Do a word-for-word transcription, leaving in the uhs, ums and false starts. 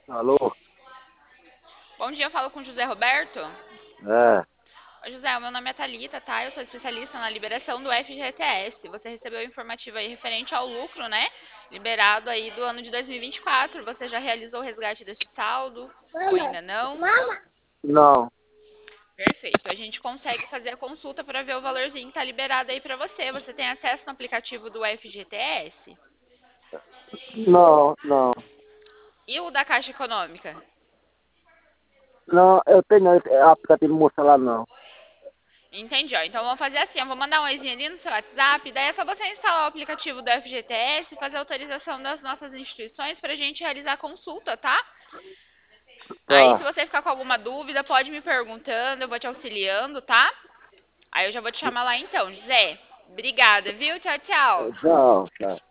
Alô? Bom dia, eu falo com o José Roberto. É, Oi, José, o meu nome é Thalita, tá? Eu sou especialista na liberação do F G T S. Você recebeu a informativa aí referente ao lucro, né? Liberado aí do ano de dois mil e vinte e quatro. Você já realizou o resgate desse saldo? Ou ainda não? não, Perfeito. A gente consegue fazer a consulta para ver o valorzinho que tá liberado aí para você. Você tem acesso no aplicativo do F G T S? não, não. E o da Caixa Econômica? Não, eu tenho esse aplicativo no meu celular, não. Entendi, ó. Então vamos fazer assim, eu vou mandar um oizinho ali no seu WhatsApp, daí é só você instalar o aplicativo do F G T S e fazer a autorização das nossas instituições pra gente realizar a consulta, tá? Aí se Tá. você ficar com alguma dúvida, pode me perguntando, eu vou te auxiliando, tá? Aí eu já vou te chamar lá então, José. Obrigada, viu? Tchau, tchau. Tchau, tchau.